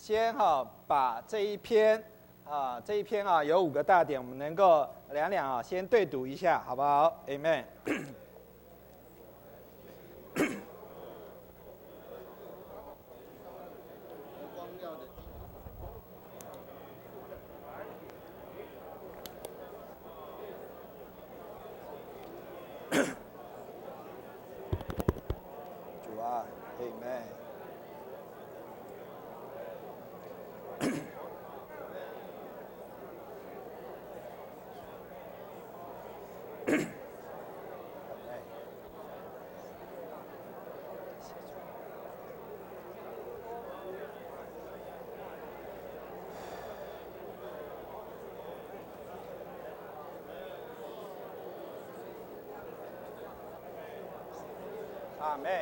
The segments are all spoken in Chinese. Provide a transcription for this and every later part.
先把这一篇有5个大点，我们能够两先对读一下，好不好 ？Amen。主啊 ，Amen。阿们。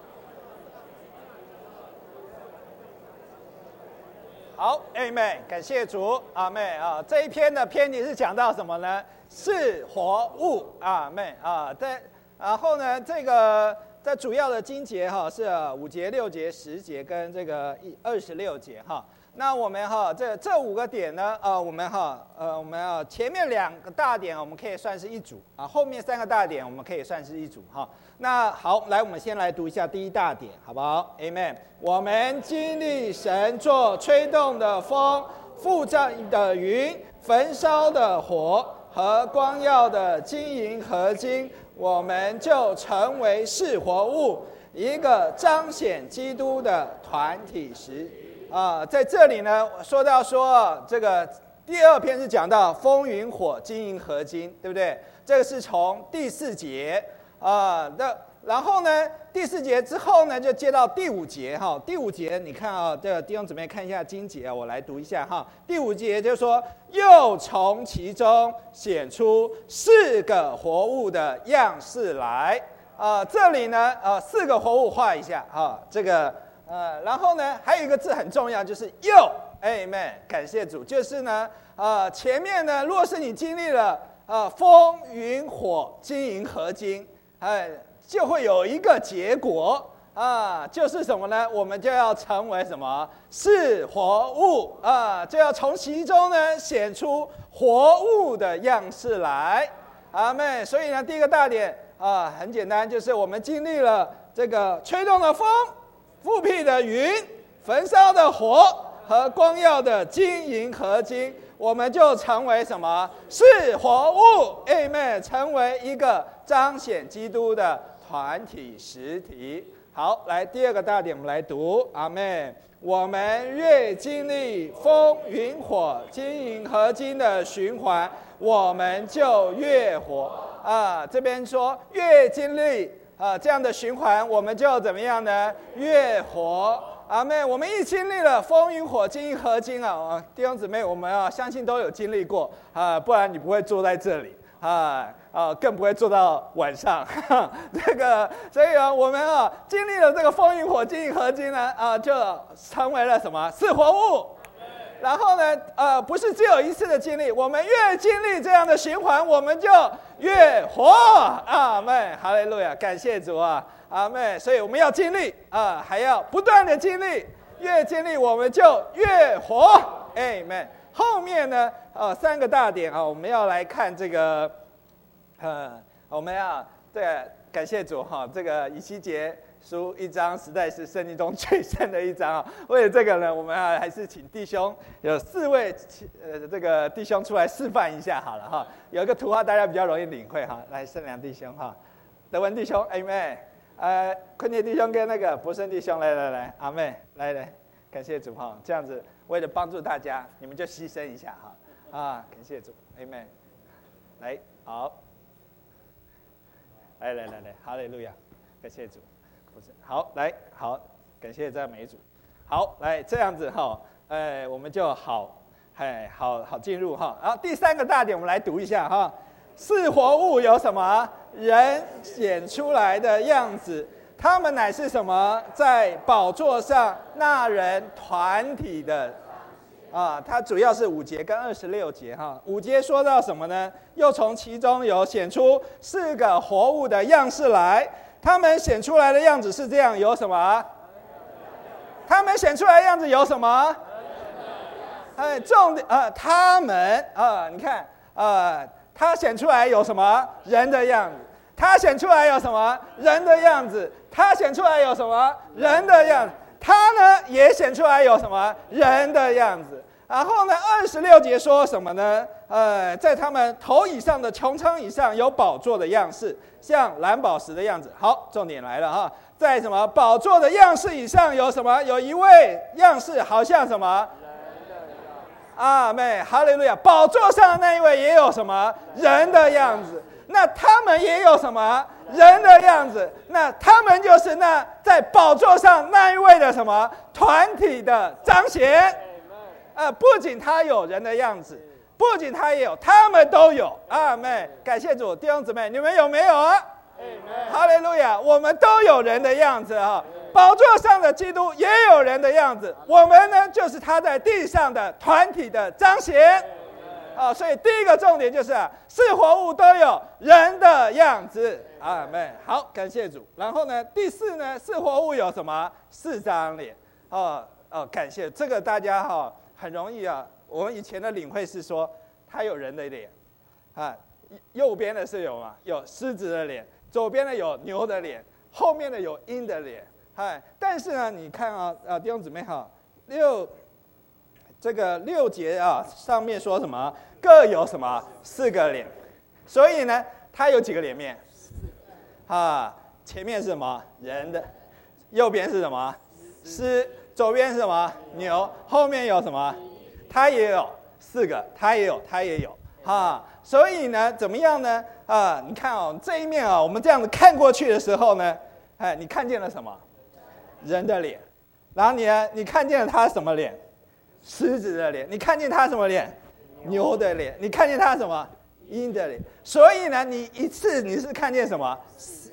好 ，Amen， 感谢主，阿们啊。这一篇的篇题是讲到什么呢？是活物，阿们啊。然后呢，这主要的经节是5节、6节、10节跟这个26节哈。那我们这5个点呢，我们前面2个大点我们可以算是一组啊，后面3个大点我们可以算是一组哈。那好，来我们先来读一下第一大点，好不好 ？Amen。我们经历神作吹动的风、覆盖的云、焚烧的火和光耀的金银合金，我们就成为是活物，一个彰显基督的团体实在这里呢，说这个第2篇是讲到风云火金银合金，对不对？这个是从第4节然后呢，第4节之后呢，就接到第5节哈。第5节你看这个弟兄姊妹看一下经节我来读一下哈。第5节就是说，又从其中显出4个活物的样式来这里呢4个活物画一下这个然后呢，还有一个字很重要，就是又 ，Amen， 感谢主，就是呢前面呢，若是你经历了风云火金银合金，就会有一个结果就是什么呢？我们就要成为什么？是活物就要从其中呢显出活物的样式来，阿们。所以呢，第一个大点很简单，就是我们经历了这个吹动的风、覆庇的云、焚烧的火和光耀的金银合金，我们就成为什么？是活物 ，Amen， 成为一个彰显基督的团体实体。好，来第2个大点，我们来读，阿们。我们越经历风云火金银合金的循环，我们就越活这边说越经历这样的循环，我们就怎么样呢？越活。阿们。我们一经历了风云火金银合金弟兄姊妹，我们相信都有经历过不然你不会坐在这里更不会做到晚上所以我们经历了这个风云火金银合金呢就成为了什么？是活物。然后呢不是只有一次的经历，我们越经历这样的循环，我们就越活。阿们，哈利路亚，感谢主阿们。所以我们要经历还要不断的经历，越经历我们就越活。阿们。后面呢3个大点我们要来看这个我们感谢主这个以西结书1章实在是圣经中最深的一章为了这个呢，我们还是请弟兄有4位这个弟兄出来示范一下好了有一个图画大家比较容易领会来，圣良弟兄德文弟兄 Amen， 坤杰弟兄跟那个博胜弟兄来阿们，来感谢主这样子为了帮助大家，你们就牺牲一下感谢主 Amen。 来好，来，哈利路亚，感谢主。好，来好，感谢赞美主。好，来这样子我们就好进入然后第3个大点，我们来读一下是活物有什么？人显出来的样子，他们乃是什么？在宝座上那人团体的它主要是5节跟26节5节说到什么呢？又从其中有显出4个活物的样式来，他们显出来的样子是这样，有什么？他们显出来的样子有什么？ 重点他们你看他显出来有什么人的样子？他显出来有什么人的样子？他显出来有什么人的样子？他呢也显出来有什么人的样子？然后呢，26节说什么呢？在他们头以上的穹苍以上有宝座的样式，像蓝宝石的样子。好，重点来了哈，在什么宝座的样式以上有什么？有一位样式，好像什么？阿们，哈利路亚！宝座上的那一位也有什么人的样子？那他们也有什么人的样子？那他们就是那在宝座上那一位的什么团体的彰显？不仅他有人的样子，不仅他也有，他们都有。阿们，感谢主，弟兄姊妹，你们有没有啊？哈利路亚！我们都有人的样子啊。宝座上的基督也有人的样子，我们呢就是他在地上的团体的彰显。所以第一个重点就是四活物都有人的样子。阿们。好，感谢主。然后呢，第四呢，四活物有什么？4张脸。感谢这个大家很容易我们以前的领会是说，他有人的脸右边的是有狮子的脸，左边的有牛的脸，后面的有鹰的脸。但是呢，你看弟兄姊妹6节上面说什么？各有什么4个脸，所以呢，它有几个脸面？前面是什么？人的，右边是什么？狮，左边是什么？牛，后面有什么？它也有4个，它也有所以呢，怎么样呢？你看这一面我们这样子看过去的时候呢，你看见了什么？人的脸。然后你看见了他什么脸？狮子的脸。你看见他什么脸？牛的脸。你看见他什么？鹰的脸。所以呢，你是看见什么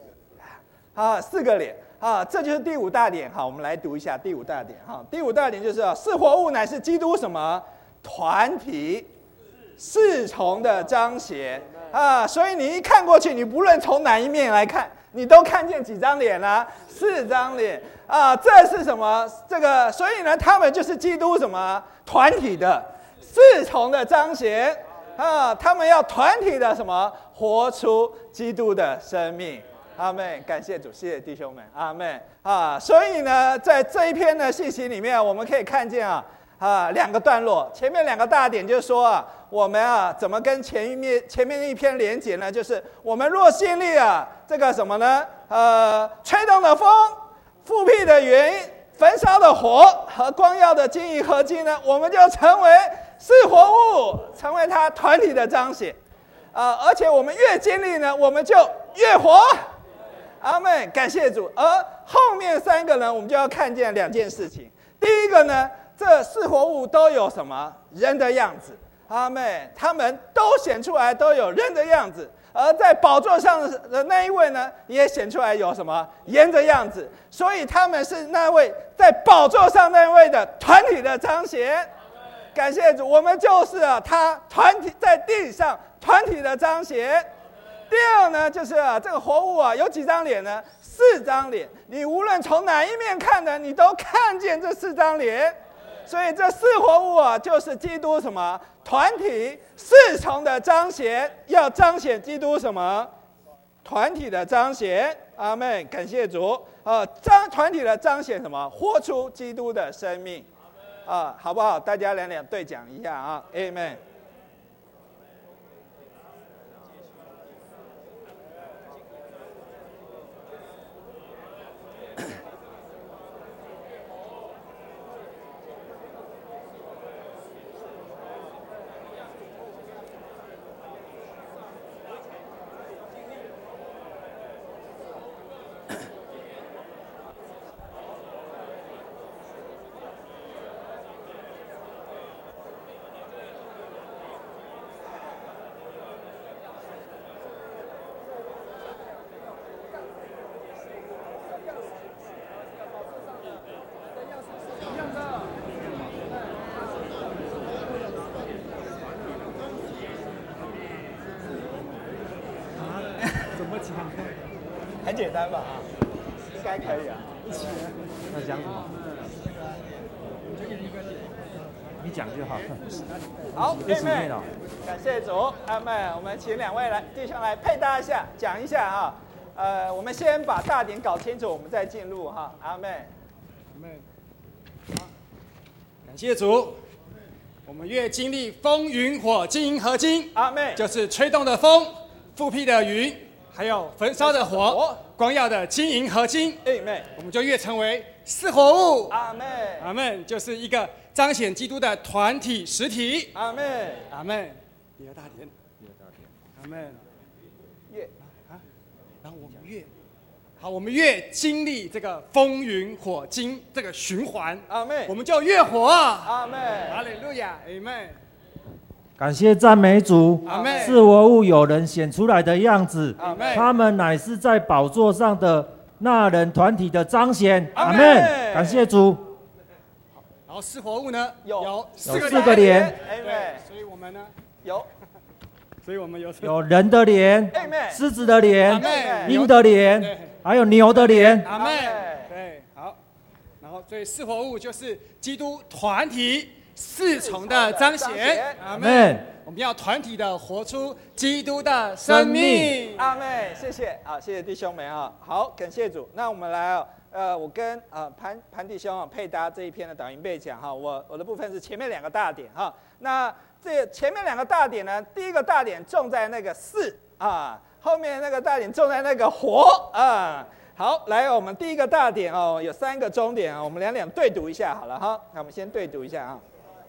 ？4个脸这就是第5大点。我们来读一下第5大点第5大点就是四活物乃是基督什么团体4重的彰显所以你一看过去，你不论从哪一面来看，你都看见几张脸？4张脸这是什么？所以呢，他们就是基督什么团体的4重的彰显他们要团体的什么活出基督的生命。阿们，感谢主，谢谢弟兄们，阿们所以呢，在这一篇的信息里面，我们可以看见2个段落。前面2个大点就是说我们怎么跟前面一篇连结呢？就是我们若心力这个什么呢？吹动的风、复辟的云、焚烧的火和光耀的金银合金呢，我们就成为四活物，成为他团体的彰显而且我们越经历呢，我们就越活。阿们，感谢主。而后面3个呢，我们就要看见2件事情。第一个呢，这四活物都有什么人的样子？阿们，他们都显出来都有人的样子。而在宝座上的那一位呢，也显出来有什么人的样子。所以他们是那位在宝座上那位的团体的彰显。感谢主，我们就是他团体在地上团体的彰显。第二呢，就是这个活物有几张脸呢？4张脸。你无论从哪一面看呢，你都看见这4张脸。所以这4活物就是基督什么团体4重的彰显，要彰显基督什么团体的彰显。阿们，感谢主团体的彰显什么？活出基督的生命好不好？大家两对讲一下阿们。很简单吧应该可以那讲什么你讲就好。 好，阿妹，感谢主，阿妹，我们请两位弟兄来配搭一下，讲一下哈。我们先把大点搞清楚，我们再进入哈。阿妹， 阿妹，好，感谢主。我们越经历风云火金银合金， 阿妹， 就是吹动的风，复辟的云，还有焚烧的火，光耀的金银合金。 阿妹， 我们就越成为四活物。 阿妹， 阿门，就是一个彰显基督的团体实体。 阿妹， 阿门。第二大点，阿门。 越啊，然后我们越经历这个风云火金这个循环， 阿妹， 我们就越活啊。 阿妹， 哈利路亚，阿门。 感谢赞美主， 阿门。 四活物有人显出来的样子， 阿门。 他们乃是在宝座上的那人团体的彰显。阿门。感谢主。 然后四活物呢，有四个脸。 阿妹， 所以我们呢所以我们有人的脸，狮子的脸，鹰的脸，还有牛的脸。 阿门。对，好。然后所以四活物就是基督团体四重的彰显。阿门。我们要团体的活出基督的生命。 阿妹，谢谢啊，谢谢弟兄们啊。好，感谢主。那我们来我跟潘弟兄配搭这一篇的导引背讲哈。我的部分是前面两个大点哈。那这前面两个大点呢，第一个大点重在那个四啊，后面那个大点重在那个火啊。好，来我们第一个大点哦，有3个中点啊，我们两对读一下好了哈。那我们先对读一下啊。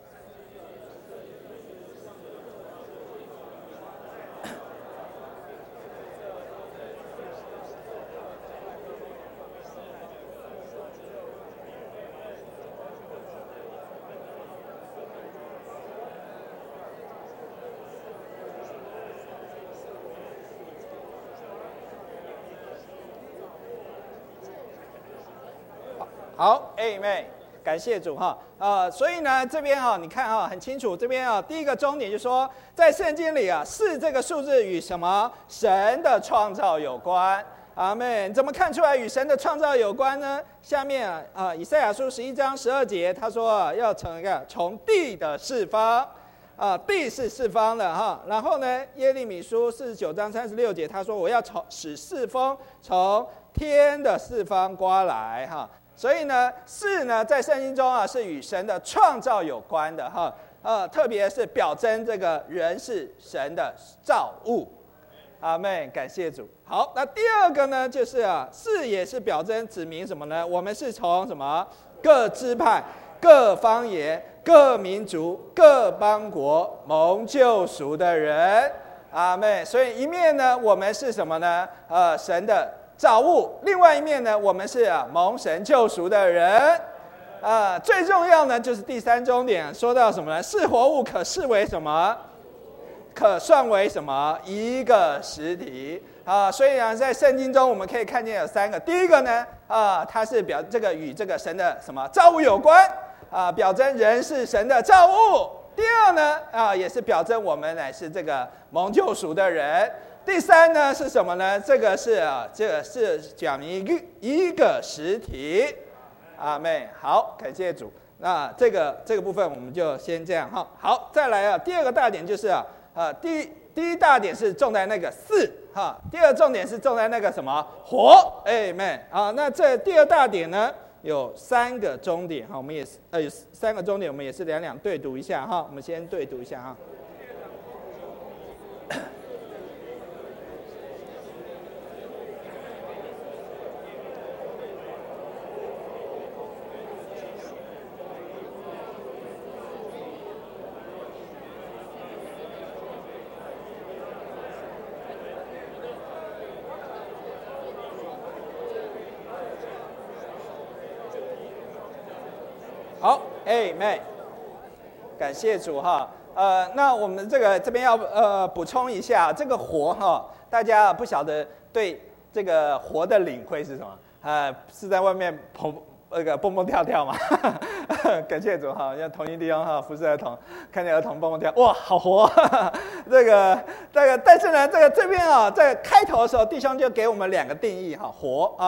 好 ，Amen， 感谢主哈。所以呢，这边哈，你看哈，很清楚，这边啊，第一个重点就是说，在圣经里啊，四这个数字与什么神的创造有关。阿们。怎么看出来与神的创造有关呢？下面以赛亚书11章12节，他说要从地的四方。地是四方的哈，然后呢，耶利米书49章36节，他说我要使四风从天的四方刮来哈。所以呢，四呢在圣经中啊是与神的创造有关的哈，特别是表征这个人是神的造物，阿们，感谢主。好，那第二个呢就是四也是表征指明什么呢？我们是从什么各支派、各方言、各民族、各邦国蒙救赎的人，阿们。所以一面呢，我们是什么呢？神的造物，另外一面呢，我们是蒙神救赎的人。最重要呢，就是第3重点说到什么呢？是活物可视为什么？可算为什么？一个实体所以呢，在圣经中我们可以看见有3个。第一个呢，它是与这个神的什么造物有关表征人是神的造物。第二呢，也是表征我们乃是这个蒙救赎的人。第3呢是什么呢？这个是讲明一个实体，阿们。好，感谢主。那这个部分我们就先这样哈。好，再来第二个大点就是第一大点是重在那个四哈，第二重点是重在那个什么火，阿们。那这第二大点呢有3个中点哈，我们也是有3个中点，我们也是两对读一下哈。我们先对读一下哈。好，阿们，感谢主哈。那我们这边要补充一下，这个活哈，大家不晓得对这个活的领会是什么？是在外面蹦蹦跳跳嘛？感谢主哈，像同一地方哈，服侍儿童，看见儿童蹦蹦跳，哇，好活！这个，但是呢，这边在开头的时候，弟兄就给我们2个定义哈，活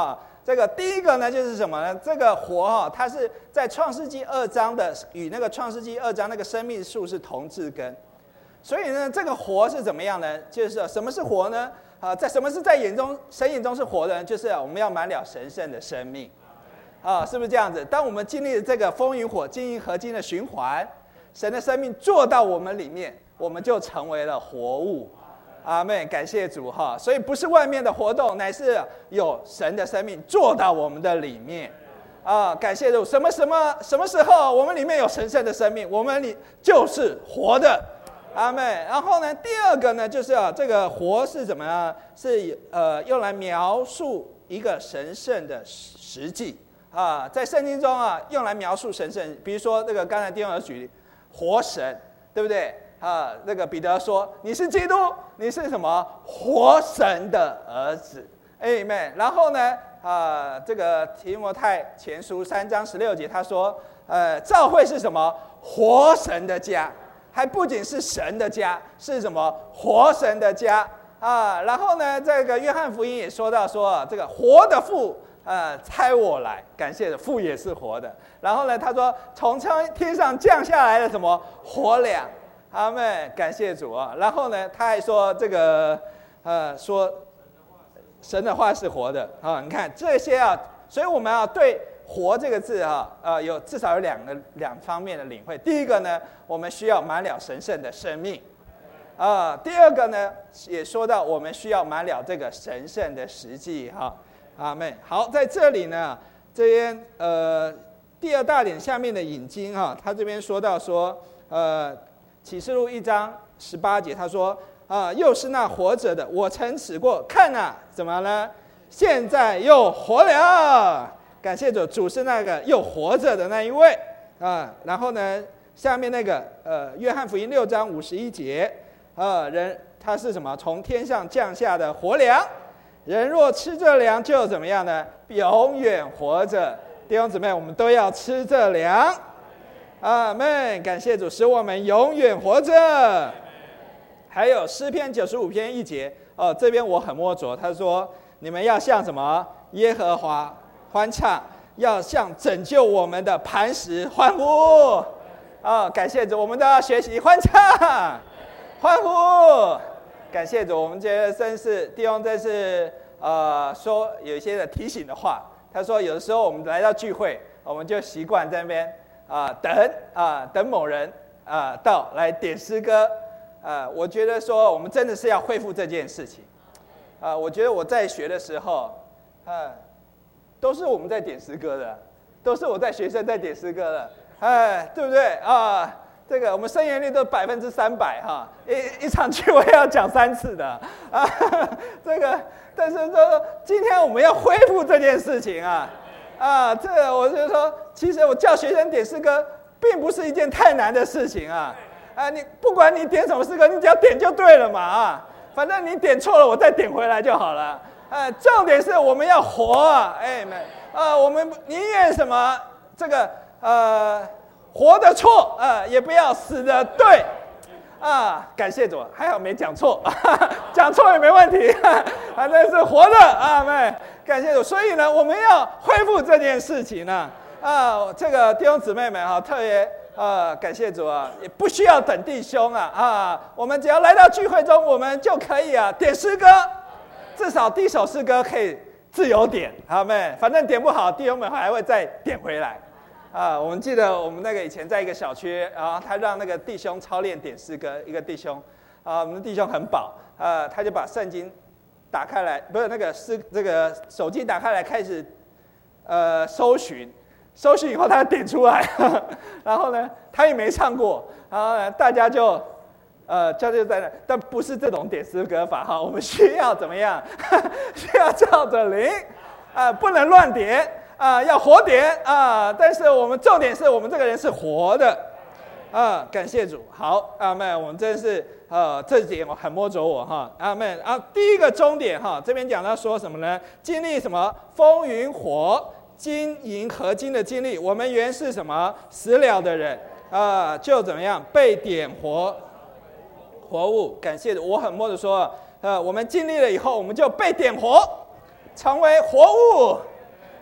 这个第一个呢，就是什么呢？这个活它是在创世纪2章的，与那个创世纪2章那个生命树是同字根。所以呢，这个活是怎么样呢？就是什么是活呢？在什么是在神眼中是活的呢？就是我们要满了神圣的生命。是不是这样子？当我们经历了这个风云火、金银合金的循环，神的生命做到我们里面，我们就成为了活物。阿们，感谢主哈！所以不是外面的活动，乃是有神的生命做到我们的里面。感谢主！什么时候我们里面有神圣的生命，我们里就是活的。阿们。然后呢，第二个呢，就是这个活是怎么样？是用来描述一个神圣的实际在圣经中用来描述神圣。比如说这个刚才弟兄有举活神，对不对？那个彼得说你是基督，你是什么活神的儿子 ，Amen。然后呢，这个提摩太前书3章16节他说，教会是什么活神的家，还不仅是神的家，是什么活神的家然后呢，这个约翰福音也说到说这个活的父差我来，感谢的父也是活的。然后呢，他说从天上降下来的什么活粮。阿们，感谢主然后呢，他还说这个说神的话是活的你看这些所以我们对活这个字有至少有两方面的领会。第一个呢，我们需要满了神圣的生命第二个呢，也说到我们需要满了这个神圣的实际阿们。好，在这里呢，这边第二大点下面的引经他这边说到说启示录1章18节，他说又是那活着的，我曾死过，看怎么呢？现在又活了。感谢主，主是那个又活着的那一位然后呢，下面那个约翰福音6章51节人他是什么？从天上降下的活粮，人若吃这粮，就怎么样呢？永远活着。弟兄姊妹，我们都要吃这粮。阿们，感谢主，使我们永远活着。还有诗篇95篇1节这边我很摸着，他说你们要向什么？耶和华欢唱，要向拯救我们的磐石欢呼感谢主，我们都要学习欢唱欢呼。感谢主，我们觉得真是弟兄真是说有一些的提醒的话。他说有的时候我们来到聚会，我们就习惯在那边等某人到来点诗歌我觉得说我们真的是要恢复这件事情我觉得我在学的时候都是我们在点诗歌的，都是我带学生在点诗歌的对不对这个我们生源率都300%一场聚会要讲3次的这个但是说今天我们要恢复这件事情这个我就说，其实我叫学生点诗歌，并不是一件太难的事情你不管你点什么诗歌，你只要点就对了嘛反正你点错了，我再点回来就好了重点是我们要活我们宁愿什么这个活得错也不要死得对感谢主，还好没讲错讲错也没问题反正是活的阿感谢主。所以呢，我们要恢复这件事情这个弟兄姊妹们特别感谢主也不需要等弟兄我们只要来到聚会中，我们就可以点诗歌，至少第一首诗歌可以自由点阿们，反正点不好弟兄们还会再点回来我们记得我们那个以前在一个小区他让那个弟兄操练点诗歌，一个弟兄我们的弟兄很饱他就把圣经打开来，不是那个这个手机打开来开始搜寻以后他点出来然后呢他也没唱过然后呢大家就在那，但不是这种点诗歌法我们需要怎么样需要照着灵不能乱点要活点但是我们重点是我们这个人是活的感谢主。好阿们，我们真是这点我很摸着我阿们第一个终点这边讲到说什么呢？经历什么风云火金银合金的经历，我们原是什么死了的人就怎么样被点活物。感谢主，我很摸着说我们经历了以后，我们就被点活成为活物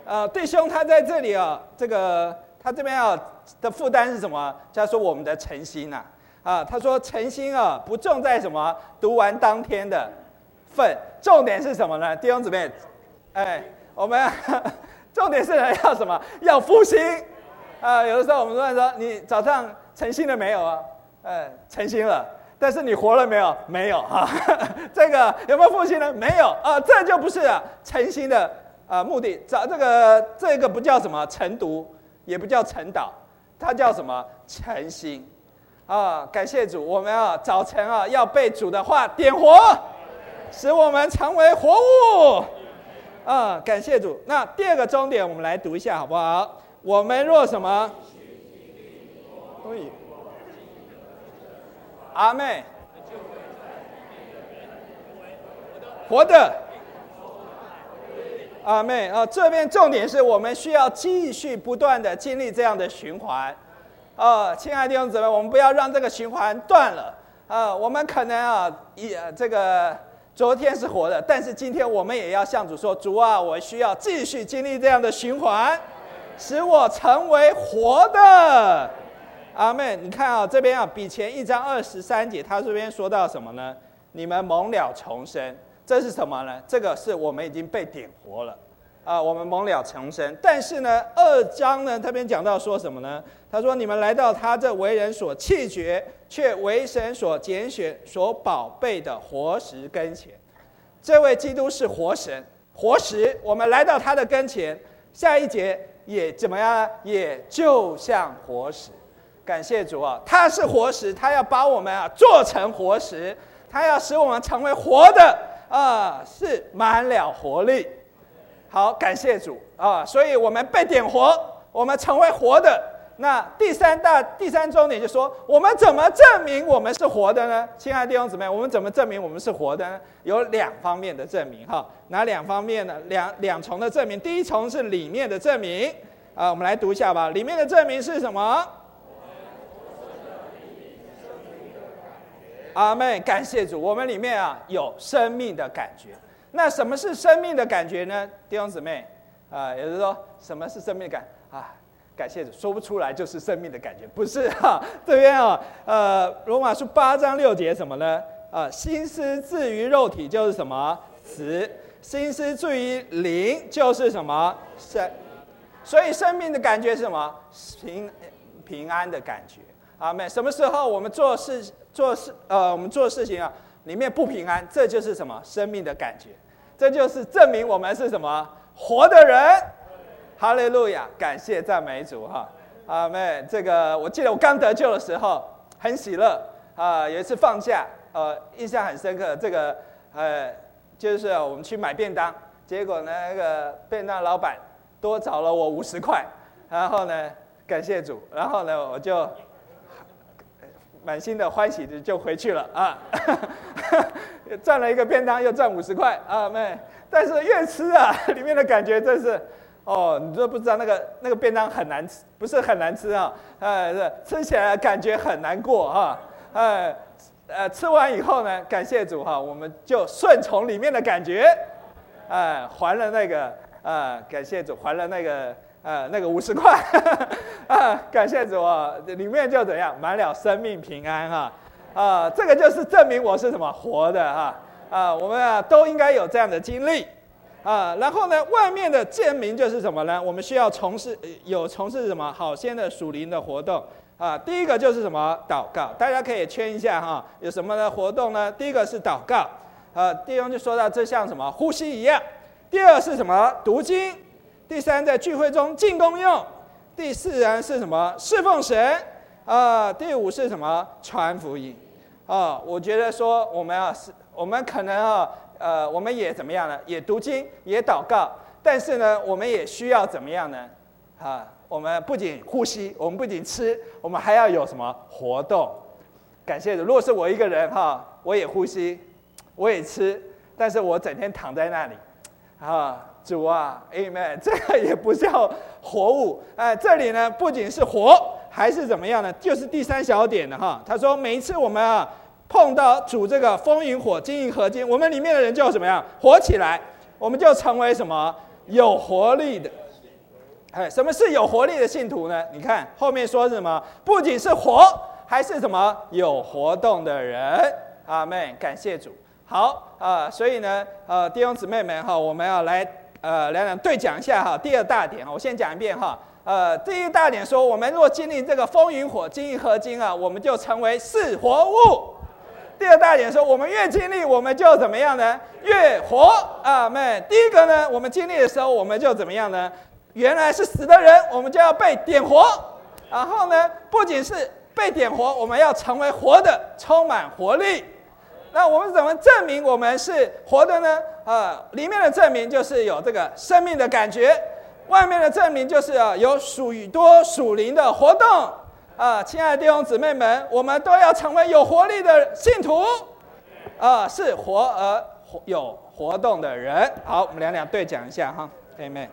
弟兄他在这里啊，这个他这边啊的负担是什么？他说我们的诚心他说诚心不重在什么读完当天的份，重点是什么呢？弟兄姊妹，我们重点是要什么？要复兴有的时候我们说你早上诚心了没有啊？诚心了。但是你活了没有？没有这个有没有复兴呢？没有这就不是诚心的目的。这个不叫什么晨读，也不叫晨祷，它叫什么诚心感谢主，我们早晨要被主的话点活，使我们成为活物感谢主。那第二个重点我们来读一下好不好？我们若什么？阿妹，活的，阿妹这边重点是我们需要继续不断的经历这样的循环亲爱的弟兄姊妹，我们不要让这个循环断了我们可能这个昨天是活的，但是今天我们也要向主说，主我需要继续经历这样的循环，使我成为活的。阿们，你看这边比前1章23节，他这边说到什么呢？你们蒙了重生，这是什么呢？这个是我们已经被点活了我们蒙了重生。但是呢，2章呢，这边讲到说什么呢？他说你们来到他这为人所弃绝，却为神所拣选、所宝贝的活石跟前。这位基督是活神、活石，我们来到他的跟前。下一节也怎么样呢？也就像活石。感谢主他是活石，他要把我们做成活石，他要使我们成为活的是满了活力。好，感谢主所以我们被点活，我们成为活的。那第三重点就说，我们怎么证明我们是活的呢？亲爱的弟兄姊妹，我们怎么证明我们是活的呢？有2方面的证明哪2方面呢？两重的证明。第一重是里面的证明我们来读一下吧。里面的证明是什么？阿们，感谢主，我们里面有生命的感觉。那什么是生命的感觉呢？弟兄姊妹有人说什么是生命感感谢主，说不出来就是生命的感觉，不是这边罗马书8章6节什么呢？心思置于肉体就是什么？死；心思置于灵就是什么？生。所以生命的感觉是什么？平安的感觉。阿们。什么时候我们做事情里面不平安，这就是什么？生命的感觉。这就是证明我们是什么？活的人。哈利路亚，感谢赞美主阿们。这个我记得我刚得救的时候很喜乐有一次放假印象很深刻。这个就是我们去买便当，结果呢那个便当老板多找了我50块，然后呢感谢主，然后呢我就满心的欢喜的就回去了赚了一个便当又赚50块妹。但是越吃里面的感觉真是你都不知道那个便当很难吃，不是很难吃吃起来感觉很难过吃完以后呢，感谢主我们就顺从里面的感觉还了那个感谢主，还了那个50块感谢主里面就怎样满了生命平安这个就是证明我是什么？活的我们都应该有这样的经历然后呢，外面的证明就是什么呢？我们需要从事什么好些的属灵的活动第一个就是什么？祷告。大家可以圈一下有什么的活动呢？第一个是祷告弟兄就说到这像什么？呼吸一样。第二是什么？读经。第3在聚会中尽功用。第4呢是什么？侍奉神第5是什么？传福音我觉得说我们可能我们也怎么样呢？也读经，也祷告，但是呢，我们也需要怎么样呢？我们不仅呼吸，我们不仅吃，我们还要有什么活动？感谢主，如果是我一个人我也呼吸，我也吃，但是我整天躺在那里主Amen， 这个也不叫活物这里呢，不仅是活，还是怎么样呢？就是第3小点的他说每一次我们碰到主这个风云火金银合金，我们里面的人就怎么样活起来，我们就成为什么？有活力的什么是有活力的信徒呢？你看后面说是什么？不仅是活，还是什么有活动的人。阿们，感谢主。好所以呢弟兄姊妹们我们要来两对讲一下第二大点我先讲一遍第一大点说，我们若经历这个风云火金合金我们就成为是活物。第二大点说，我们越经历，我们就怎么样呢？越活。阿们。第一个呢，我们经历的时候，我们就怎么样呢？原来是死的人，我们就要被点活。然后呢，不仅是被点活，我们要成为活的，充满活力。那我们怎么证明我们是活的呢？里面的证明就是有这个生命的感觉，外面的证明就是有许多属灵的活动。亲爱的弟兄姊妹们，我们都要成为有活力的信徒，是活而有活动的人。好，我们两对讲一下哈 ，Amen。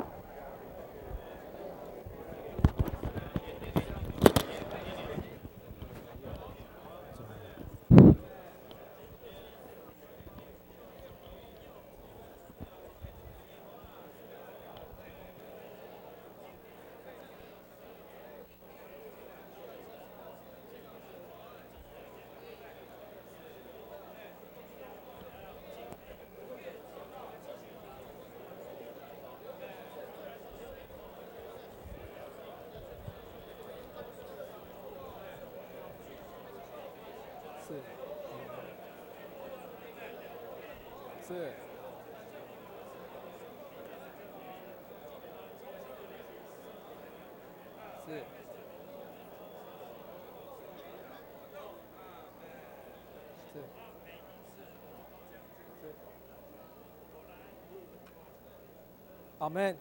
阿们。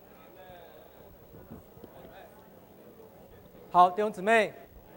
好，弟兄姊妹，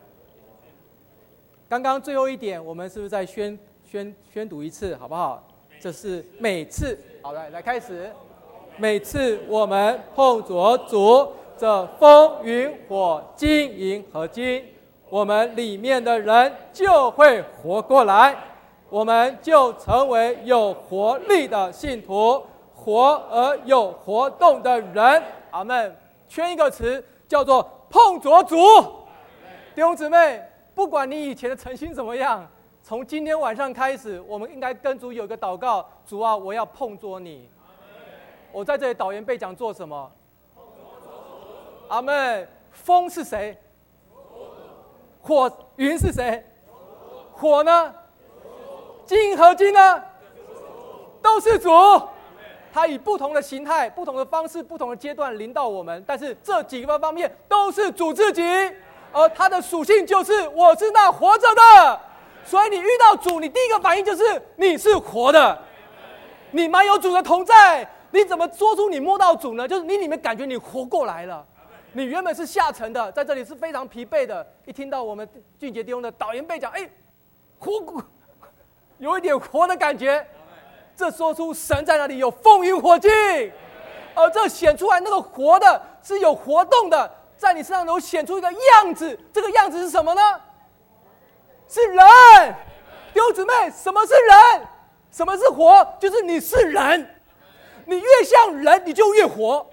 刚刚最后一点，我们是不是再宣读一次，好不好？这是每次，好来开始。每次我们碰着主这风云火金银合金，我们里面的人就会活过来，我们就成为有活力的信徒。活而有活动的人，阿们。圈一个词叫做碰着主。弟兄姊妹，不管你以前的诚心怎么样，从今天晚上开始，我们应该跟主有一个祷告：主啊，我要碰着你。我在这里导言背讲做什么？阿们。风是谁？火云是谁？火呢？金和金呢？都是主。他以不同的形态、不同的方式、不同的阶段临到我们，但是这几个方面都是主自己，而他的属性就是我是那活着的。所以你遇到主，你第一个反应就是你是活的，你满有主的同在。你怎么说出你摸到主呢？就是你里面感觉你活过来了。你原本是下沉的，在这里是非常疲惫的，一听到我们俊杰弟兄的导言背讲，活有一点活的感觉。这说出神在那里有风云火金，而这显出来那个活的是有活动的，在你身上有显出一个样子。这个样子是什么呢？是人。弟兄姊妹，什么是人？什么是活？就是你是人，你越像人，你就越活；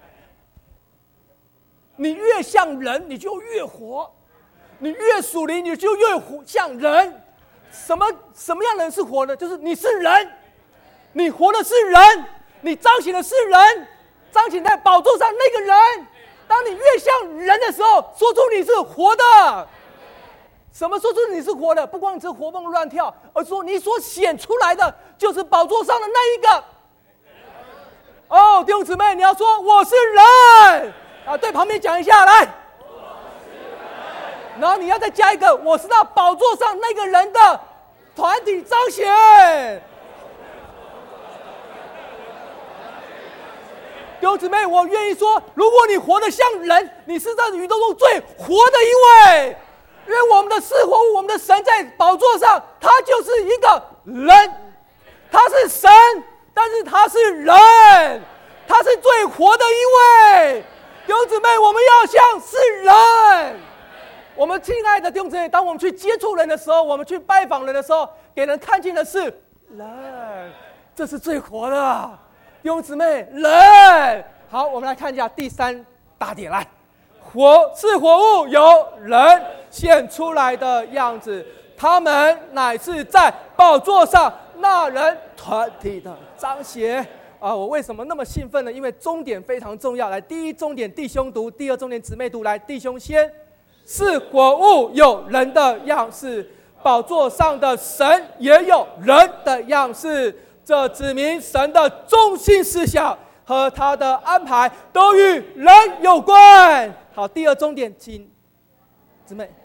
你越像人，你就越活；你越属灵，你就越像人。什么样的人是活的？就是你是人。你活的是人，你彰显的是人，彰显在宝座上那个人。当你越像人的时候，说出你是活的。什么说出你是活的？不光你是活蹦乱跳，而说你所显出来的就是宝座上的那一个。弟兄姊妹，你要说我是人对旁边讲一下来。然后你要再加一个，我是那宝座上那个人的团体彰显。弟兄姊妹，我愿意说，如果你活得像人，你是在宇宙中最活的一位。因为我们的是活物，我们的神在宝座上，他就是一个人，他是神，但是他是人，他是最活的一位。弟兄姊妹，我们要像是人。我们亲爱的弟兄姊妹，当我们去接触人的时候，我们去拜访人的时候，给人看见的是人，这是最活的。弟兄姊妹，人。好，我们来看一下第三大点来，是活物由人显出来的样子，他们乃是在宝座上那人团体的彰显。我为什么那么兴奋呢？因为终点非常重要。来，第一终点弟兄读，第二终点姊妹读。来，弟兄先，是活物有人的样式，宝座上的神也有人的样式，这指明神的中心思想和他的安排都与人有关。好，第二终点，请姊妹。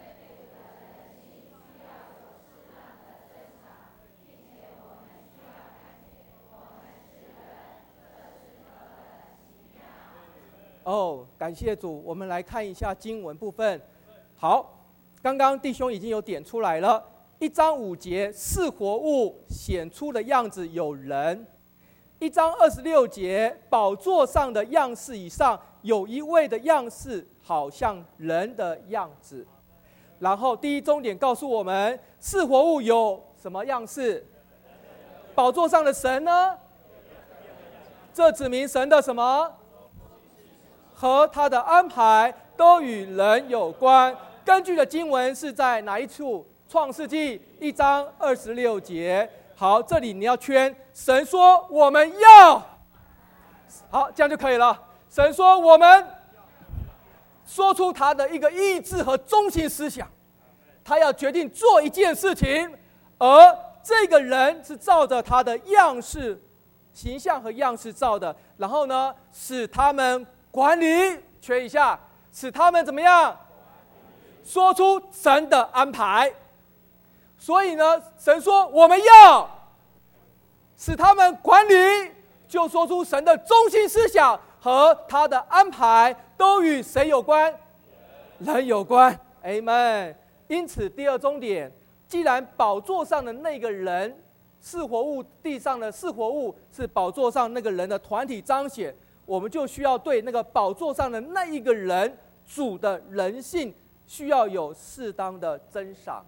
感谢主，我们来看一下经文部分。好，刚刚弟兄已经有点出来了。1章5节，是活物显出的样子有人。1章26节，宝座上的样式以上有一位的样式，好像人的样子。然后第一终点告诉我们，是活物有什么样式？宝座上的神呢？这指明神的什么？和他的安排都与人有关。根据的经文是在哪一处？创世纪1章26节。好，这里你要圈。神说我们要，好，这样就可以了。神说我们说出他的一个意志和中心思想，他要决定做一件事情，而这个人是照着他的样式、形象和样式造的。然后呢，使他们管理，缺一下，使他们怎么样？说出神的安排。所以呢，神说我们要使他们管理，就说出神的中心思想和他的安排都与谁有关？人有关。Amen。因此，第二终点，既然宝座上的那个人是活物，地上的是活物，是宝座上那个人的团体彰显，我们就需要对那个宝座上的那一个人主的人性需要有适当的珍赏。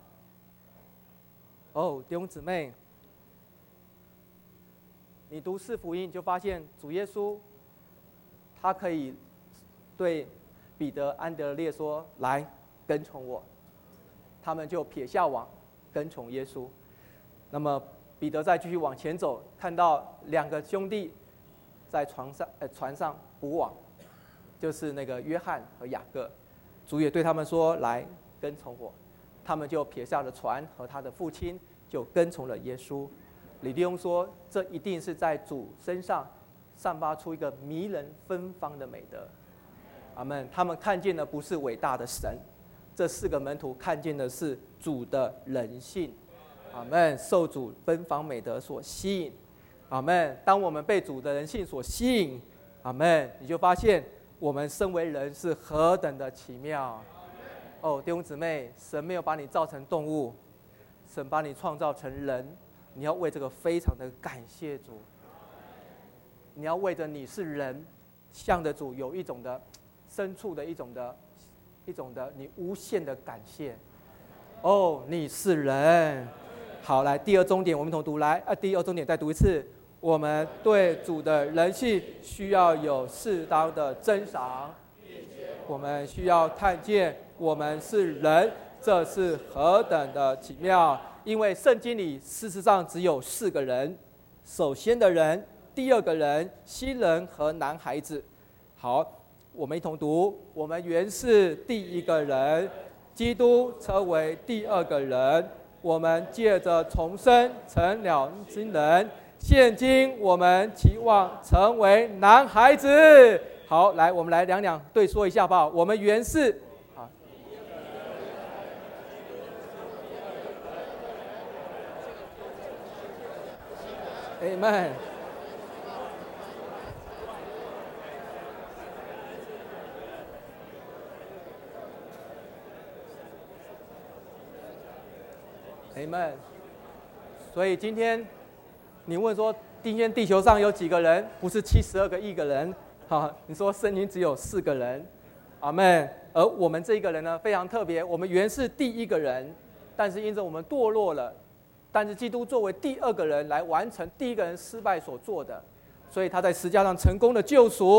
弟兄姊妹，你读四福音，你就发现主耶稣他可以对彼得、安德烈说：“来，跟从我。”他们就撇下网，跟从耶稣。那么彼得再继续往前走，看到2个兄弟在船上捕网，就是那个约翰和雅各。主也对他们说：“来，跟从我。”他们就撇下了船和他的父亲，就跟从了耶稣。李弟兄说，这一定是在主身上散发出一个迷人芬芳的美德。阿们。他们看见的不是伟大的神，这4个门徒看见的是主的人性。阿们。受主芬芳美德所吸引。阿们。当我们被主的人性所吸引，阿们，你就发现我们身为人是何等的奇妙。弟兄姊妹，神没有把你造成动物，神把你创造成人，你要为这个非常的感谢主。你要为着你是人，向着主有一种的深处的一种的你无限的感谢。你是人。好，来第二终点，我们一同读来。第二终点再读一次。我们对主的人性需要有适当的珍赏，我们需要看见我们是人，这是何等的奇妙！因为圣经里事实上只有4个人，首先的人、第2个人、新人和男孩子。好，我们一同读：我们原是第1个人，基督成为第2个人，我们借着重生成了新人，现今我们期望成为男孩子。好，来，我们来两对说一下吧。我们原是Amen。Amen。所以今天你问说，今天地球上有几个人？不是72个亿个人。你说圣经只有4个人，阿们。而我们这一个人呢，非常特别。我们原是第1个人，但是因着我们堕落了，但是基督作为第2个人来完成第1个人失败所做的，所以他在十字架上成功的救赎，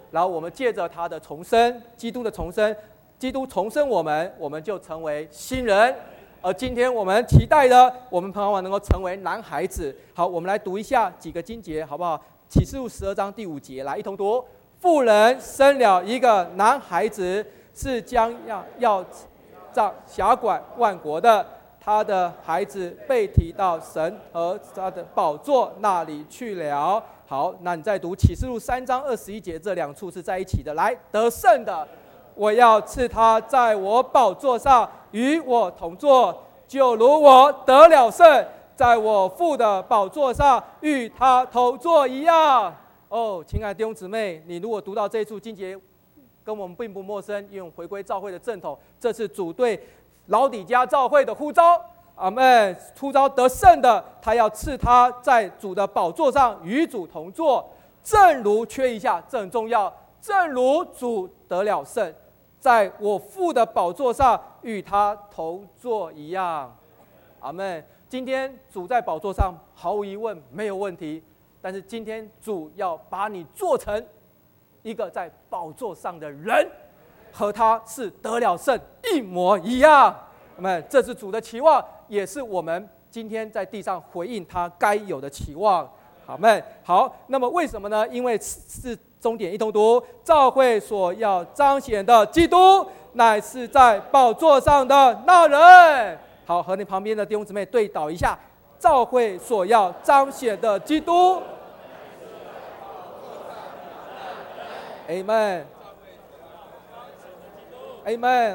然后我们借着他的重生，基督的重生，基督重生我们，我们就成为新人。而今天我们期待的，我们盼望能够成为男孩子。好，我们来读一下几个经节，好不好？启示录12章第5节，来一同读。妇人生了一个男孩子，是将要辖管万国的。他的孩子被提到神和他的宝座那里去了。好，那你再读启示录3章21节，这两处是在一起的。来，得胜的，我要赐他在我宝座上与我同坐，就如我得了胜，在我父的宝座上与他同坐一样。哦，亲爱的弟兄姊妹，你如果读到这一处经节，跟我们并不陌生，因为我们回归教会的正统，这是主对老底嘉教会的呼召。阿们！呼召得胜的，他要赐他在主的宝座上与主同坐，正如缺一下，这很重要。正如主得了胜，在我父的宝座上与他同坐一样。阿们！今天主在宝座上，毫无疑问没有问题。但是今天主要把你做成一个在宝座上的人，和他是得了胜一模一样。那么这是主的期望，也是我们今天在地上回应他该有的期望。好，好，那么为什么呢？因为是终点一同读，教会所要彰显的基督，乃是在宝座上的那人。好，和你旁边的弟兄姊妹对导一下，教会所要彰显的基督。Amen。Amen。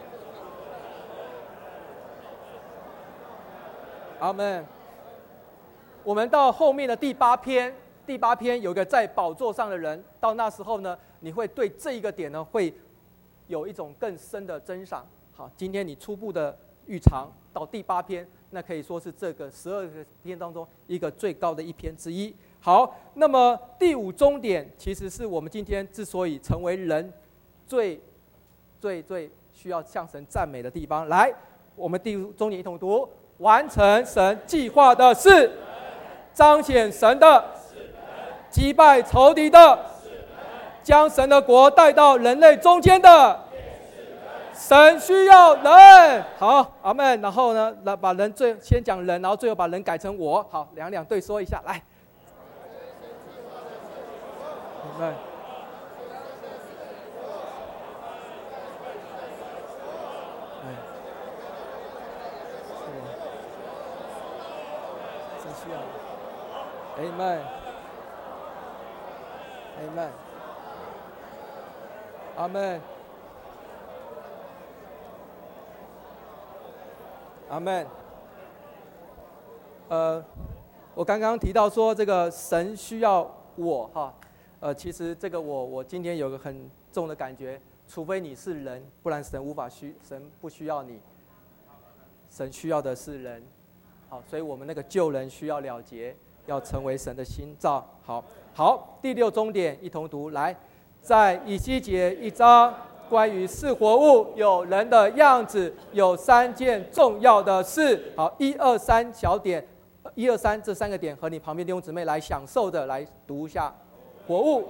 阿们。我们到后面的第八篇有一个在宝座上的人，到那时候呢，你会对这一个点呢，会有一种更深的珍赏。好，今天你初步的预尝到第8篇，那可以说是这个12个篇当中一个最高的一篇之一。好，那么第5终点，其实是我们今天之所以成为人最需要向神赞美的地方。来，我们第5终点一同读：完成神计划的事，彰显神的，击败仇敌的，将神的国带到人类中间的。神需要人。好，阿们。然后呢，把人先讲人，然后最后把人改成我。好，两对说一下，来。对。神需要。Amen。Amen。阿们。阿们。我刚刚提到说这个神需要我哈，其实这个我今天有个很重的感觉，除非你是人，不然神不需要你，神需要的是人，好，所以我们那个旧人需要了结，要成为神的新造。好，第6终点一同读，来，在以西结1章。关于四活物，有人的样子，有3件重要的事。好，1、2、3小点，1、2、3这3个点，和你旁边弟兄姊妹来享受的来读一下。活物，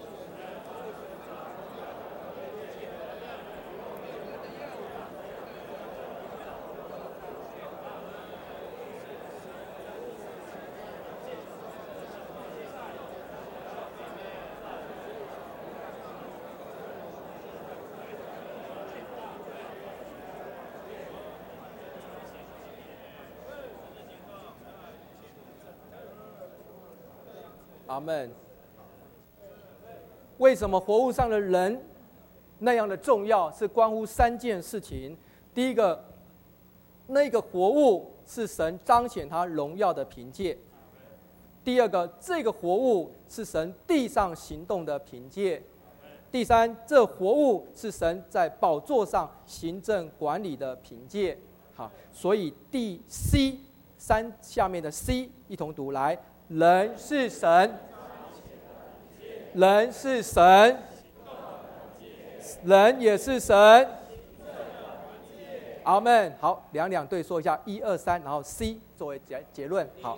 阿们。为什么活物上的人那样的重要？是关乎3件事情。第一个，那个活物是神彰显他荣耀的凭借；第二个，这个活物是神地上行动的凭借；第三，这活物是神在宝座上行政管理的凭借。好，所以第 C3下面的 C 一同读来。人是神，人是神，人也是神。阿们。好，两对说一下，1、2、3，然后 C 作为结论。好。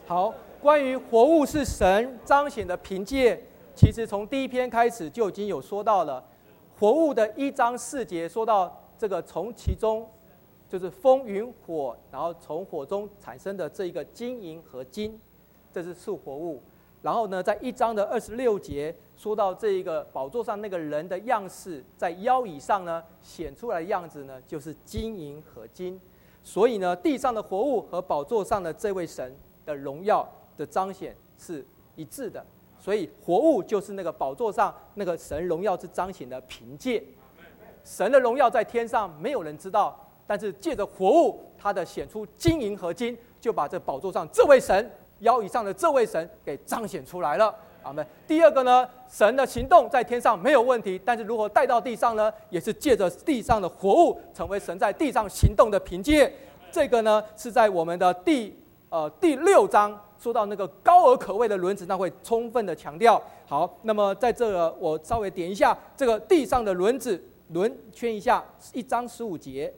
好，关于活物是神彰显的凭借，其实从第一篇开始就已经有说到了。活物的1章4节说到这个从其中就是风云火，然后从火中产生的这一个金银和金，这是活物。然后呢，在1章的26节说到这一个宝座上那个人的样式，在腰以上呢显出来的样子呢，就是金银和金。所以呢，地上的活物和宝座上的这位神的荣耀的彰显是一致的。所以活物就是那个宝座上那个神荣耀之彰显的凭借。神的荣耀在天上没有人知道，但是借着活物，它的显出金银和金，就把这宝座上这位神腰以上的这位神给彰显出来了。阿们。第二个呢，神的行动在天上没有问题，但是如何带到地上呢？也是借着地上的活物，成为神在地上行动的凭借。这个呢，是在我们的第6章说到那个高而可畏的轮子，那会充分的强调。好，那么在这个我稍微点一下这个地上的轮子，轮圈一下，1章15节。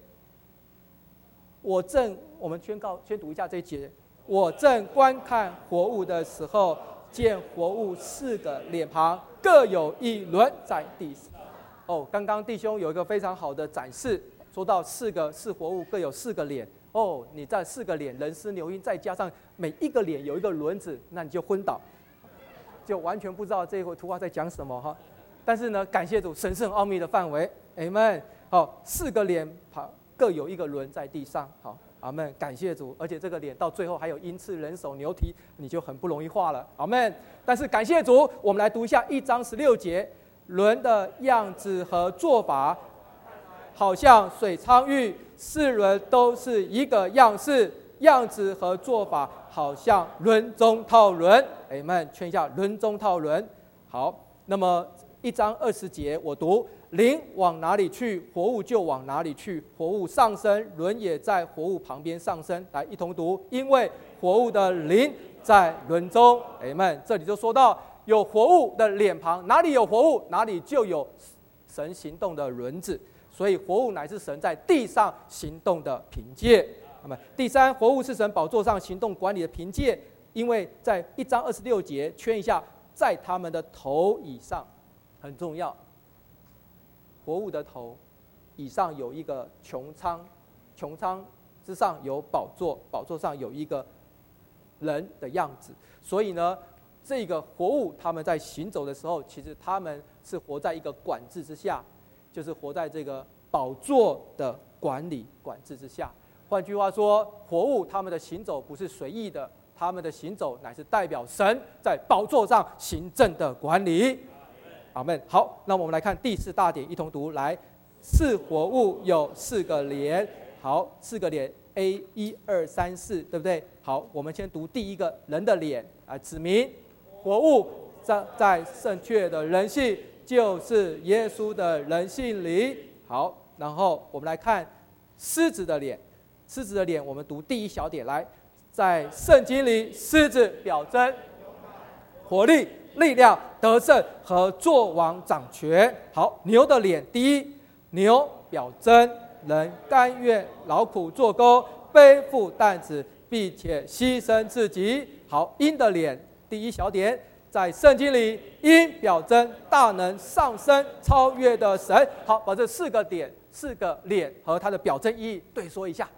我们宣读一下这一节。我正观看活物的时候，见活物4个脸庞，各有1轮在地上。哦，刚刚弟兄有一个非常好的展示，说到4活物各有4个脸。哦，你在4个脸，人丝牛鹰，再加上每一个脸有一个轮子，那你就昏倒，就完全不知道这个图画在讲什么哈。但是呢，感谢主，神圣奥秘的范围 ，Amen。好，4个脸各有1个轮在地上，好，阿们，感谢主。而且这个脸到最后还有鹰翅、人手、牛蹄，你就很不容易画了，阿们。但是感谢主，我们来读一下1章16节，轮的样子和做法，好像水苍玉，4轮都是一个样式，样子和做法好像轮中套轮。Amen，圈一下轮中套轮。好，那么1章20节我读：灵往哪里去，活物就往哪里去；活物上升，轮也在活物旁边上升。来，一同读：因为活物的灵在轮中。Amen。这里就说到有活物的脸庞，哪里有活物，哪里就有神行动的轮子。所以活物乃是神在地上行动的凭借。那么第3，活物是神宝座上行动管理的凭借，因为在1章26节圈一下，在他们的头以上，很重要。活物的头以上有一个穹苍，穹苍之上有宝座，宝座上有一个人的样子。所以呢，这个活物他们在行走的时候，其实他们是活在一个管制之下，就是活在这个宝座的管制之下。换句话说，活物他们的行走不是随意的，他们的行走乃是代表神在宝座上行政的管理。阿们。好，那我们来看第4大点，一同读。来，4活物有4个脸。好，4个脸 A 1 2 3 4，对不对？好，我们先读第一个人的脸，来指明活物在正确的人性，就是耶稣的人性里。好，然后我们来看狮子的脸。狮子的脸，我们读第1小点。来，在圣经里，狮子表征活力、力量、得胜和作王掌权。好，牛的脸，第1，牛表征人甘愿劳苦做工，背负担子，并且牺牲自己。好，鹰的脸，第1小点，在圣经里，鹰表征大能上升超越的神。好，把这4个点、4个脸和它的表征意义对说一下。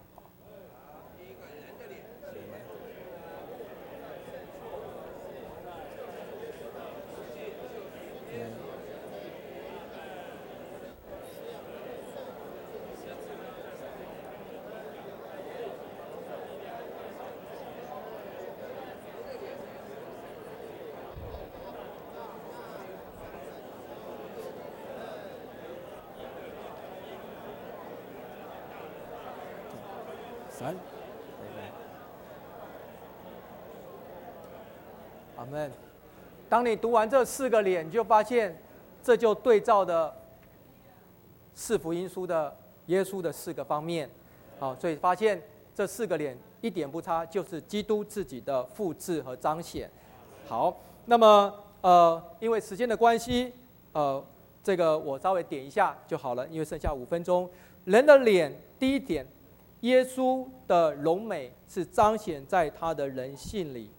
阿们。当你读完这4个脸，你就发现这就对照的4福音书的耶稣的4个方面。好，所以发现这4个脸一点不差，就是基督自己的复制和彰显。好，那么因为时间的关系，这个我稍微点一下就好了，因为剩下5分钟。人的脸，第1点，耶稣的荣美是彰显在他的人性里。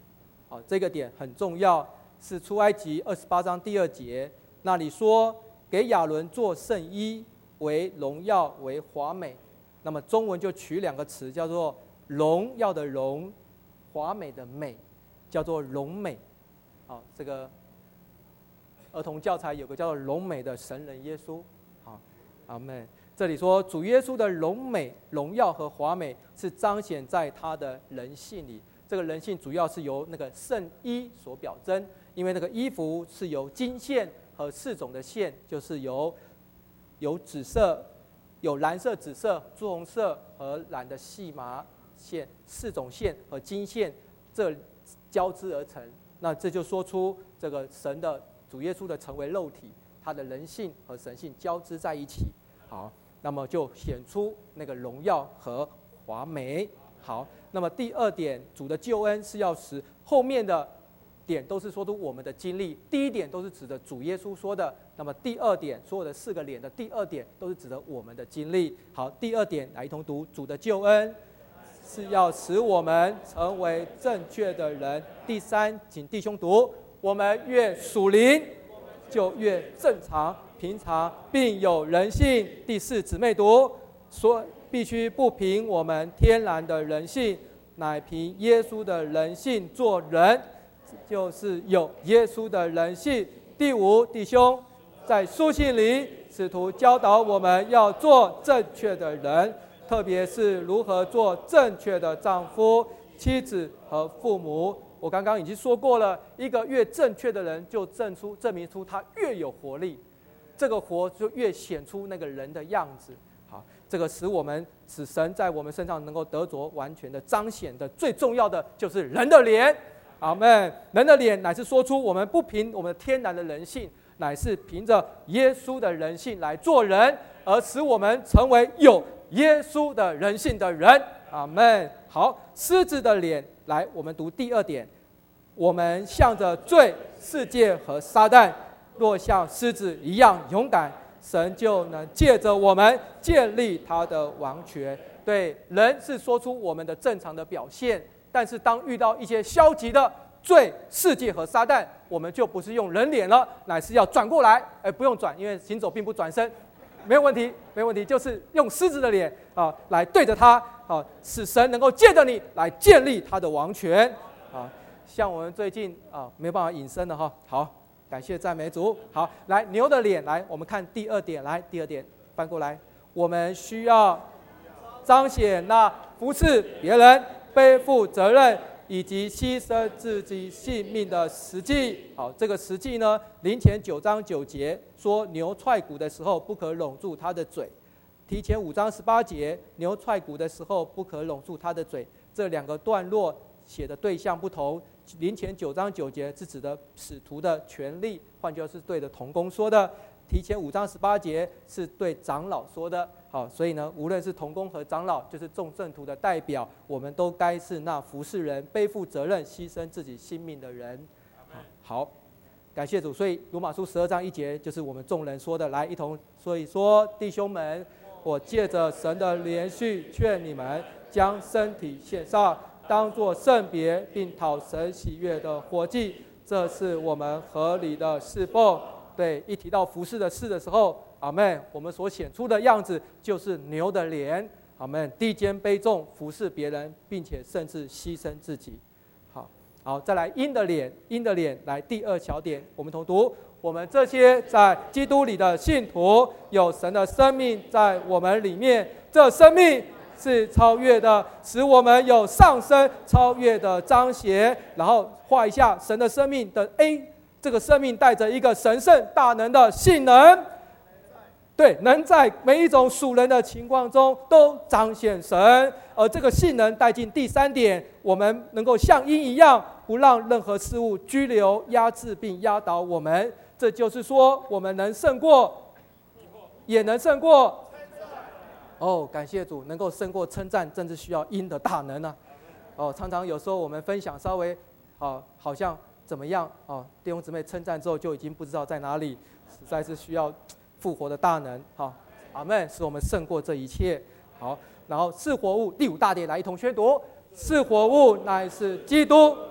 好，这个点很重要，是出埃及28章第2节，那里说给亚伦做圣衣，为荣耀，为华美。那么中文就取2个词，叫做荣耀的荣，华美的美，叫做荣美。好，这个儿童教材有个叫做荣美的神人耶稣。好，阿们。这里说主耶稣的荣美、荣耀和华美是彰显在他的人性里。这个人性主要是由那个圣衣所表征，因为那个衣服是由金线和4种的线，就是有紫色、有蓝色、紫色、朱红色和蓝的细麻线4种线和金线这交织而成。那这就说出这个神的主耶稣的成为肉体，他的人性和神性交织在一起。好，那么就显出那个荣耀和华美。好，那么第2点，主的救恩是要使后面的点都是说出我们的经历，第1点都是指的主耶稣说的，那么第2点所有的4个脸的第2点都是指的我们的经历。好，第2点来一同读，主的救恩是要使我们成为正确的人。第3，请弟兄读，我们越属灵就越正常平常，并有人性。第4，姊妹读，说必须不凭我们天然的人性，乃凭耶稣的人性做人，就是有耶稣的人性。第5，弟兄，在书信里，使徒教导我们要做正确的人，特别是如何做正确的丈夫、妻子和父母。我刚刚已经说过了，一个越正确的人，就证明出他越有活力，这个活就越显出那个人的样子。好，这个使神在我们身上能够得着完全的彰显的，最重要的就是人的脸。阿们。人的脸乃是说出我们不凭我们天然的人性，乃是凭着耶稣的人性来做人，而使我们成为有耶稣的人性的人。阿们。好，狮子的脸，来，我们读第2点，我们向着罪、世界和撒旦，若像狮子一样勇敢，神就能借着我们建立他的王权。对，人是说出我们的正常的表现，但是当遇到一些消极的罪、世界和撒旦，我们就不是用人脸了，乃是要转过来。不用转，因为行走并不转身，没有问题，没问题，就是用狮子的脸来对着他使神能够借着你来建立他的王权像我们最近没有办法引申了好，感谢赞美主。好，来牛的脸，来我们看第2点，来第2点翻过来，我们需要彰显那服侍别人、背负责任以及牺牲自己性命的实际。好，这个实际呢，林前9章9节说牛踹骨的时候不可拢住它的嘴，提前5章18节牛踹骨的时候不可拢住它的嘴。这2个段落写的对象不同，林前9章9节是指的使徒的权利，换句话是对着同工说的，提前5章18节是对长老说的。好，所以呢，无论是同工和长老，就是众圣徒的代表，我们都该是那服侍人、背负责任、牺牲自己性命的人。好，感谢主。所以罗马书12章1节就是我们众人说的，来一同所以说，弟兄们，我借着神的连续劝你们，将身体献上，当作圣别，并讨神喜悦的活祭，这是我们合理的侍奉。对，一提到服侍的事的时候，阿们，我们所显出的样子就是牛的脸。阿们，低肩卑重，服侍别人，并且甚至牺牲自己。好，再来鹰的脸，鹰的脸，来第2小点，我们同读，我们这些在基督里的信徒，有神的生命在我们里面，这生命是超越的，使我们有上升超越的彰显。然后画一下神的生命的 A， 这个生命带着一个神圣大能的性能，对，能在每一种属人的情况中都彰显神。而这个性能带进第3点，我们能够像鹰一样，不让任何事物拘留、压制并压倒我们。这就是说，我们能胜过，也能胜过。感谢主，能够胜过称赞，正是需要鹰的大能啊。常常有时候我们分享稍微好像怎么样弟兄姊妹称赞之后就已经不知道在哪里，实在是需要复活的大能。阿们，使我们胜过这一切。好，然后是活物，第5大点，来一同宣读，是活物乃是基督。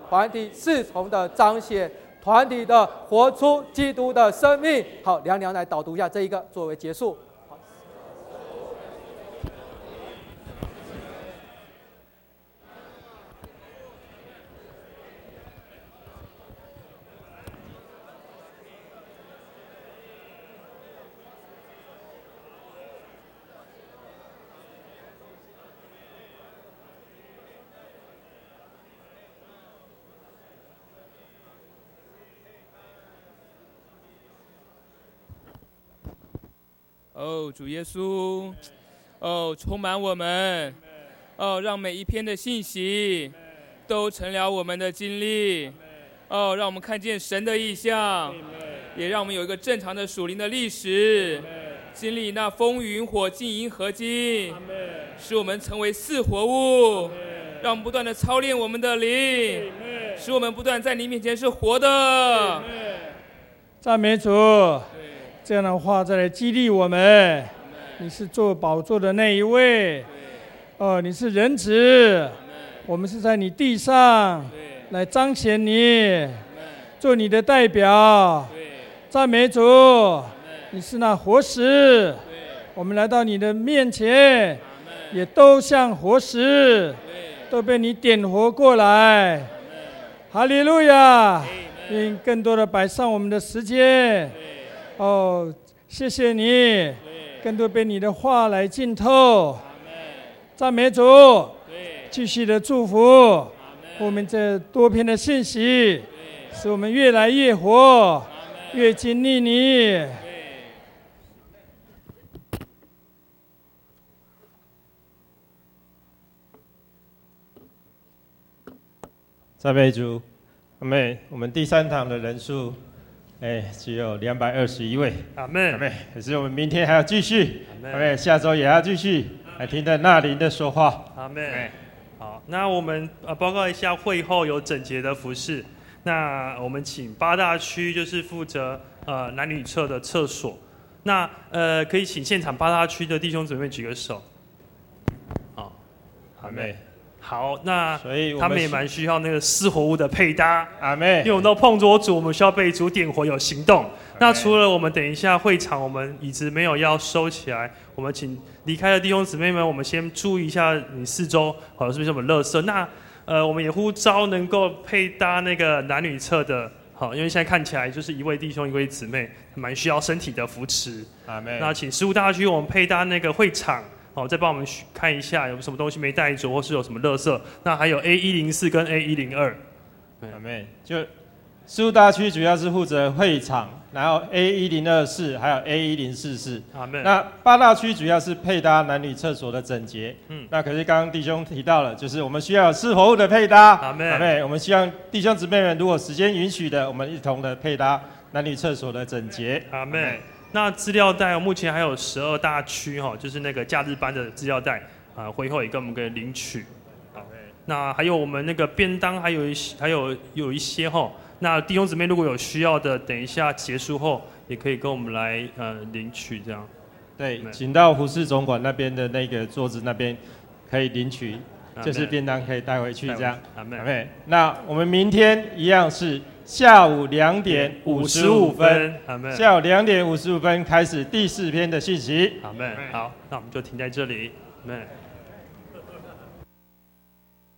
团体四重的彰显，团体的活出基督的生命。好，梁梁来导读一下这一个作为结束。 哦，主耶稣，哦，充满我们，哦，让每一篇的信息都成了我们的经历，哦，让我们看见神的意象，也让我们有一个正常的属灵的历史，经历那风云火镜银河金，使我们成为四活物，让我们不断的操练我们的灵，使我们不断在你面前是活的。 赞美主。这样的话再来激励我们，你是坐宝座的那一位，你是人子，我们是在你地上来彰显你，做你的代表。赞美主，你是那活石，我们来到你的面前也都像活石，都被你点活过来。哈利路亚，愿更多的摆上我们的时间。谢谢你，更多被你的话来浸透。赞美主，继续的祝福我们这多篇的信息，使我们越来越活，越经历你。 赞美主，阿们。我们第三堂的人数。只有221位， 阿们， 阿们。可是我们明天还要继续，阿们，下周也要继续来听到那灵的说话， 阿们。好，那我们报告一下会后有整洁的服事。那我们请八大区就是负责男女厕的厕所。那可以请现场八大区的弟兄姊妹举个手。好， 阿们。 好，那所以他们也蛮需要那个四活物的配搭， 阿们。 因为我们都碰着主，我们需要被主点活有行动。那除了我们等一下会场，我们椅子没有要收起来，我们请离开的弟兄姊妹们，我们先注意一下你四周，是不是有什么垃圾？那我们也呼召能够配搭那个男女厕的，好，因为现在看起来就是一位弟兄一位姊妹，蛮需要身体的扶持。 阿们。 那请15大区我们配搭那个会场。再帮我们看一下有什么东西没带着，或是有什么垃圾。那还有 A104 跟 A102。 阿们。就15大区主要是负责会场，然后 A1024 还有 A1044。 阿们。 那8大区主要是配搭男女厕所的整洁。那可是刚刚弟兄提到了，就是我们需要有四活物的配搭。 阿们。 阿们。我们希望弟兄姊妹们，如果时间允许的，我们一同的配搭男女厕所的整洁。 阿们。那资料袋目前还有12大区就是那个假日班的资料袋会后也跟我们可以领取。那还有我们那个便当，还有一些那弟兄姊妹如果有需要的，等一下结束后也可以跟我们来领取这样。 对，请到服事总管那边的那个桌子那边可以领取，就是便当可以带回去这样。 阿们。 那我们明天一样是下午2点55分，下午2点55分开始第4篇的信息。 阿们。好，那我们就停在这里。阿们。